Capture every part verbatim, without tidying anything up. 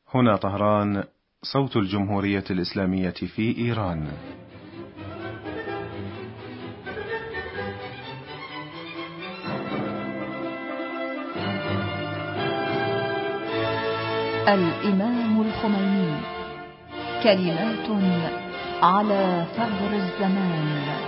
هنا طهران، صوت الجمهورية الإسلامية في إيران. الإمام الخميني، كلمات على ثغر الزمان.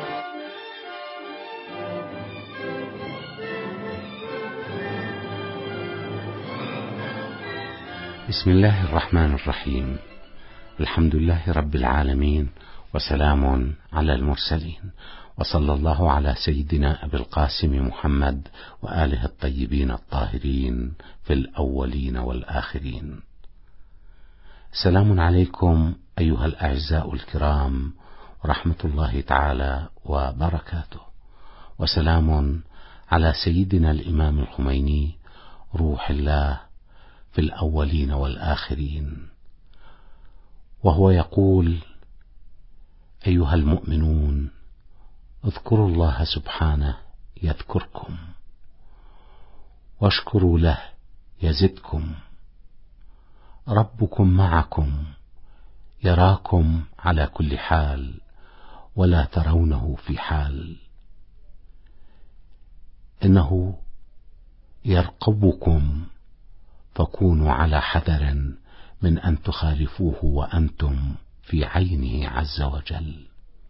بسم الله الرحمن الرحيم. الحمد لله رب العالمين، وسلام على المرسلين، وصلى الله على سيدنا أبي القاسم محمد وآله الطيبين الطاهرين في الأولين والآخرين. سلام عليكم أيها الأعزاء الكرام، ورحمة الله تعالى وبركاته، وسلام على سيدنا الإمام الخميني روح الله في الأولين والآخرين، وهو يقول: أيها المؤمنون، اذكروا الله سبحانه يذكركم، واشكروا له يزدكم، ربكم معكم يراكم على كل حال ولا ترونه في حال، إنه يرقبكم، فكونوا على حذر من أن تخالفوه وأنتم في عينه عز وجل.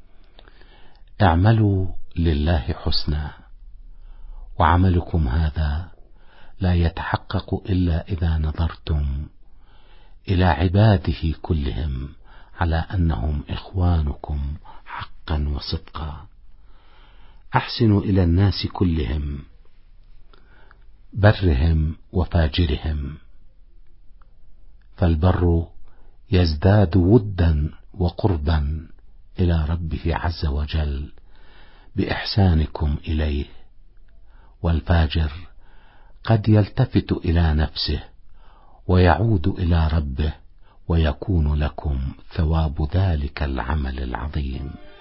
اعملوا لله حسنا، وعملكم هذا لا يتحقق إلا إذا نظرتم إلى عباده كلهم على أنهم إخوانكم حقا وصدقا. أحسنوا إلى الناس كلهم، برهم وفاجرهم، فالبر يزداد ودا وقربا إلى ربه عز وجل بإحسانكم إليه، والفاجر قد يلتفت إلى نفسه ويعود إلى ربه، ويكون لكم ثواب ذلك العمل العظيم.